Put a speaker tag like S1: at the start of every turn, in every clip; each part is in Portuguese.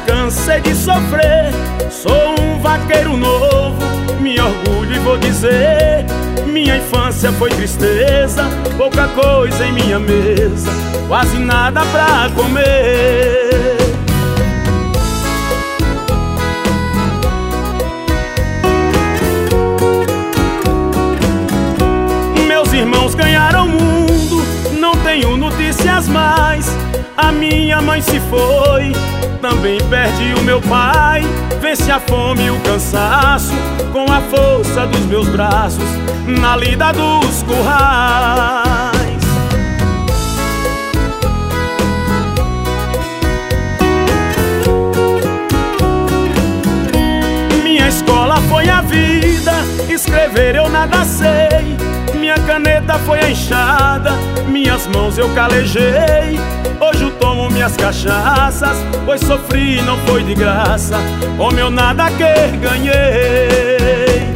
S1: cansei de sofrer. Sou um vaqueiro novo, me orgulho e vou dizer: minha infância foi tristeza, pouca coisa em minha mesa, quase nada pra comer. Meus irmãos ganharam o mundo, não tenho notícias mais. A minha mãe se foi, também perdi o meu pai. Vence a fome e o cansaço com a força dos meus braços na lida dos currais. Minha escola foi a vida, escrever eu nada sei. Minha caneta foi a enxada, minhas mãos eu calejei. Hoje eu tomo minhas cachaças, pois sofri não foi de graça, como eu nada que ganhei.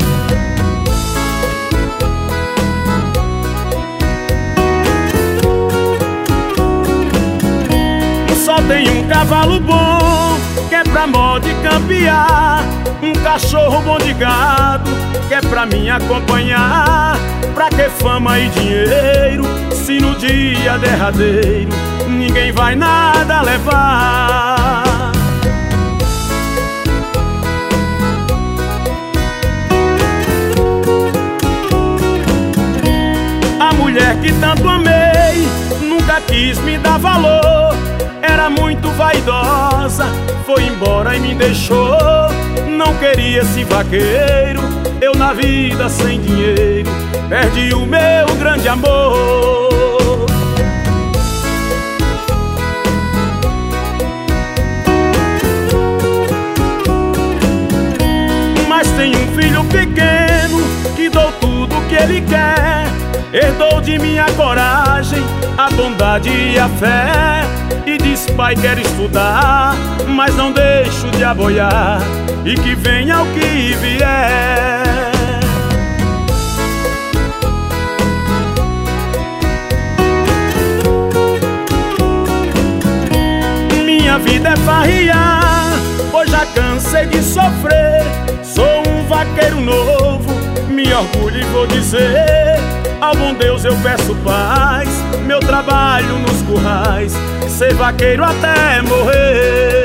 S1: Só tenho um cavalo bom, que é pra mó de campear. Um cachorro bom de gado, que é pra mim acompanhar. Pra que fama e dinheiro, se no dia derradeiro ninguém vai nada levar? A mulher que tanto amei nunca quis me dar valor. Era muito vaidosa, foi embora e me deixou. Não queria esse vaqueiro, eu na vida sem dinheiro perdi o meu grande amor. Mas tem um filho pequeno que dou tudo o que ele quer. Herdou de minha coragem a bondade e a fé. E diz: pai, quero estudar, mas não deixo de aboiar, e que venha o que vier. Minha vida é farriar, pois já cansei de sofrer. Sou um vaqueiro novo, me orgulho e vou dizer: ao bom Deus eu peço paz, meu trabalho nos currais, ser vaqueiro até morrer.